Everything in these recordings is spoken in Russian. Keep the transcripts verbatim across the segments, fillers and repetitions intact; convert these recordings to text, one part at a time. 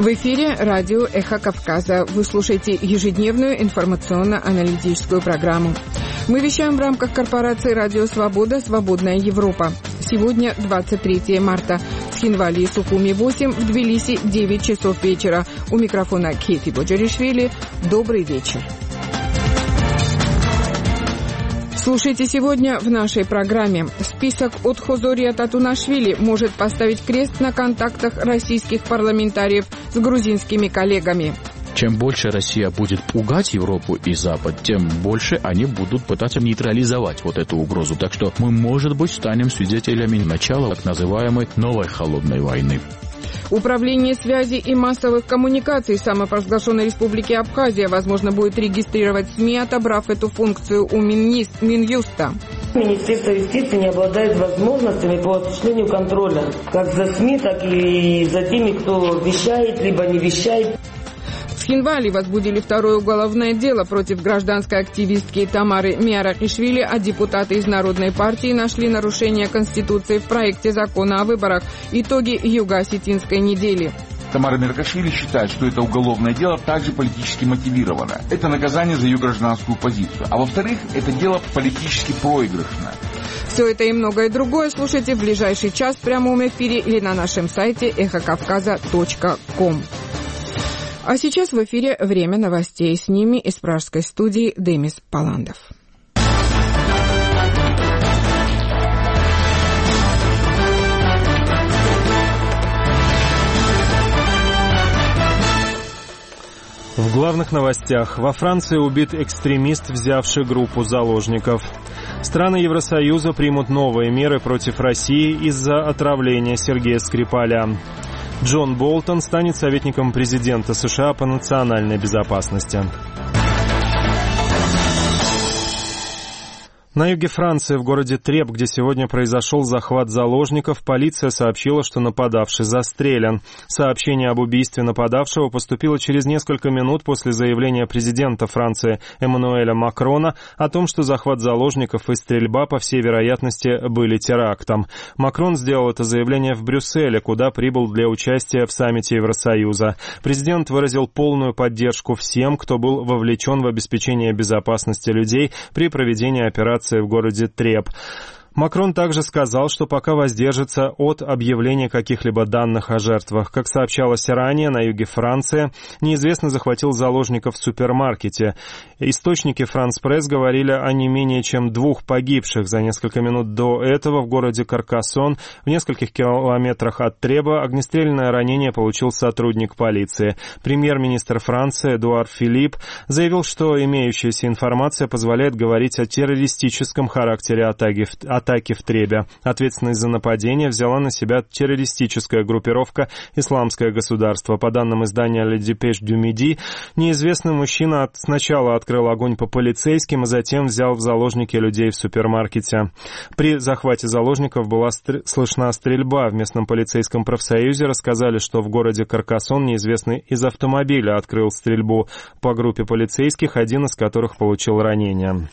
В эфире радио «Эхо Кавказа». Вы слушаете ежедневную информационно-аналитическую программу. Мы вещаем в рамках корпорации «Радио Свобода. Свободная Европа». Сегодня двадцать третье марта. В Цхинвале и Сухуми восемь, в Тбилиси девять часов вечера. У микрофона Кейти Боджаришвили. Добрый вечер. Слушайте сегодня в нашей программе. Список от Хозория Татунашвили может поставить крест на контактах российских парламентариев с грузинскими коллегами. Чем больше Россия будет пугать Европу и Запад, тем больше они будут пытаться нейтрализовать вот эту угрозу. Так что мы, может быть, станем свидетелями начала так называемой новой холодной войны. Управление связи и массовых коммуникаций самопровозглашенной Республики Абхазия, возможно, будет регистрировать СМИ, отобрав эту функцию у Минюста. Министерство юстиции не обладает возможностями по осуществлению контроля как за СМИ, так и за теми, кто вещает, либо не вещает. В Цхинвале возбудили второе уголовное дело против гражданской активистки Тамары Миаракишвили, а депутаты из Народной партии нашли нарушение Конституции в проекте закона о выборах. Итоги Юго-Осетинской недели. Тамара Миаракишвили считает, что это уголовное дело также политически мотивировано. Это наказание за ее гражданскую позицию. А во-вторых, это дело политически проигрышное. Все это и многое другое слушайте в ближайший час в прямом эфире или на нашем сайте эхо кавказа точка ком. А сейчас в эфире время новостей. С ними из пражской студии Демис Паландов. В главных новостях. Во Франции убит экстремист, взявший группу заложников. Страны Евросоюза примут новые меры против России из-за отравления Сергея Скрипаля. Джон Болтон станет советником президента США по национальной безопасности. На юге Франции, в городе Треб, где сегодня произошел захват заложников, полиция сообщила, что нападавший застрелен. Сообщение об убийстве нападавшего поступило через несколько минут после заявления президента Франции Эммануэля Макрона о том, что захват заложников и стрельба, по всей вероятности, были терактом. Макрон сделал это заявление в Брюсселе, куда прибыл для участия в саммите Евросоюза. Президент выразил полную поддержку всем, кто был вовлечен в обеспечение безопасности людей при проведении операции в городе Треб. Макрон также сказал, что пока воздержится от объявления каких-либо данных о жертвах. Как сообщалось ранее, на юге Франции неизвестный захватил заложников в супермаркете. Источники France Press говорили о не менее чем двух погибших. За несколько минут до этого в городе Каркасон, в нескольких километрах от Треба, огнестрельное ранение получил сотрудник полиции. Премьер-министр Франции Эдуард Филипп заявил, что имеющаяся информация позволяет говорить о террористическом характере атаки в атаки в Требе. Ответственность за нападение взяла на себя террористическая группировка «Исламское государство». По данным издания Le Dépêche du Midi, неизвестный мужчина от... сначала открыл огонь по полицейским, а затем взял в заложники людей в супермаркете. При захвате заложников была стр... слышна стрельба. В местном полицейском профсоюзе рассказали, что в городе Каркасон неизвестный из автомобиля открыл стрельбу по группе полицейских, один из которых получил ранение.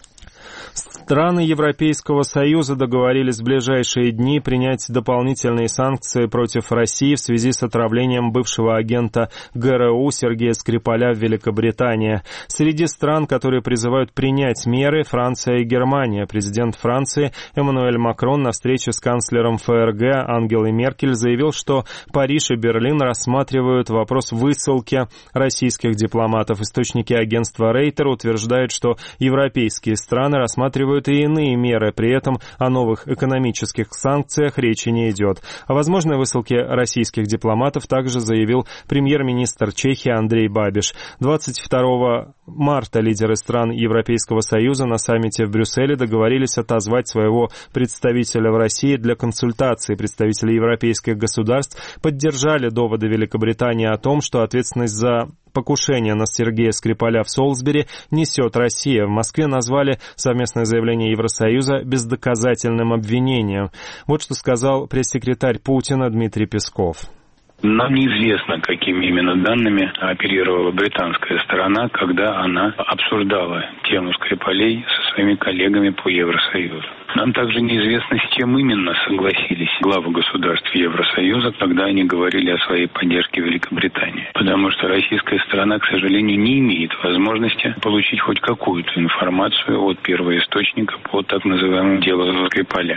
Страны Европейского Союза договорились в ближайшие дни принять дополнительные санкции против России в связи с отравлением бывшего агента ГРУ Сергея Скрипаля в Великобритании. Среди стран, которые призывают принять меры, Франция и Германия. Президент Франции Эммануэль Макрон на встрече с канцлером ФРГ Ангелой Меркель заявил, что Париж и Берлин рассматривают вопрос высылки российских дипломатов. Источники агентства Рейтер утверждают, что европейские страны рассматривают и иные меры, при этом о новых экономических санкциях речи не идет. О возможной высылке российских дипломатов также заявил премьер-министр Чехии Андрей Бабиш. двадцать второго марта лидеры стран Европейского Союза на саммите в Брюсселе договорились отозвать своего представителя в России для консультаций. Представители европейских государств поддержали доводы Великобритании о том, что ответственность за покушение на Сергея Скрипаля в Солсбери несет Россия. В Москве назвали совместное заявление Евросоюза бездоказательным обвинением. Вот что сказал пресс-секретарь Путина Дмитрий Песков. Нам неизвестно, какими именно данными оперировала британская сторона, когда она обсуждала тему Скрипалей со своими коллегами по Евросоюзу. Нам также неизвестно, с чем именно согласились главы государств Евросоюза, когда они говорили о своей поддержке Великобритании. Потому что российская сторона, к сожалению, не имеет возможности получить хоть какую-то информацию от первоисточника по так называемому делу Скрипаля.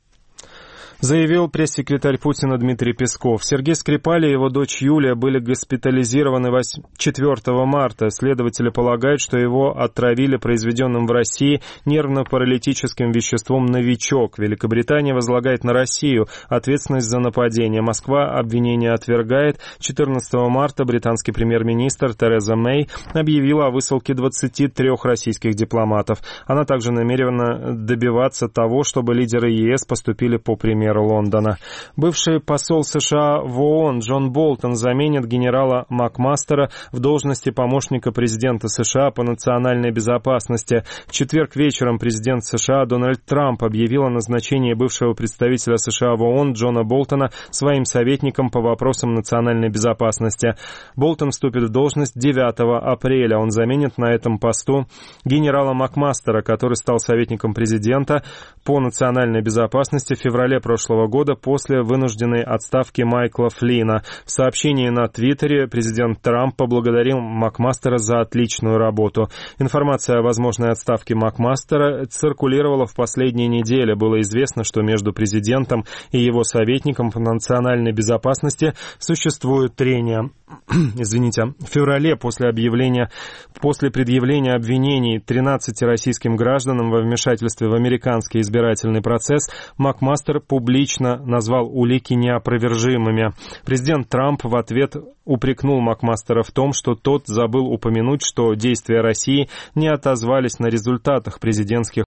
Заявил пресс-секретарь Путина Дмитрий Песков. Сергей Скрипаль и его дочь Юлия были госпитализированы четвёртого марта. Следователи полагают, что его отравили произведенным в России нервно-паралитическим веществом «Новичок». Великобритания возлагает на Россию ответственность за нападение. Москва обвинение отвергает. четырнадцатого марта британский премьер-министр Тереза Мэй объявила о высылке двадцати трёх российских дипломатов. Она также намерена добиваться того, чтобы лидеры ЕС поступили по примеру Лондона. Бывший посол США в ООН Джон Болтон заменит генерала Макмастера в должности помощника президента США по национальной безопасности. В четверг вечером президент США Дональд Трамп объявил о назначении бывшего представителя США в ООН Джона Болтона своим советником по вопросам национальной безопасности. Болтон вступит в должность девятого апреля. Он заменит на этом посту генерала Макмастера, который стал советником президента по национальной безопасности в феврале прошлого года после вынужденной отставки Майкла Флина. В сообщении на Твиттере президент Трамп поблагодарил Макмастера за отличную работу. Информация о возможной отставке Макмастера циркулировала в последние недели. Было известно, что между президентом и его советником по национальной безопасности существует трения. Извините, в феврале после объявления, после предъявления обвинений тринадцати российским гражданам во вмешательстве в американский избирательный процесс, Макмастер публично назвал улики неопровержимыми. Президент Трамп в ответ упрекнул Макмастера в том, что тот забыл упомянуть, что действия России не отозвались на результатах президентских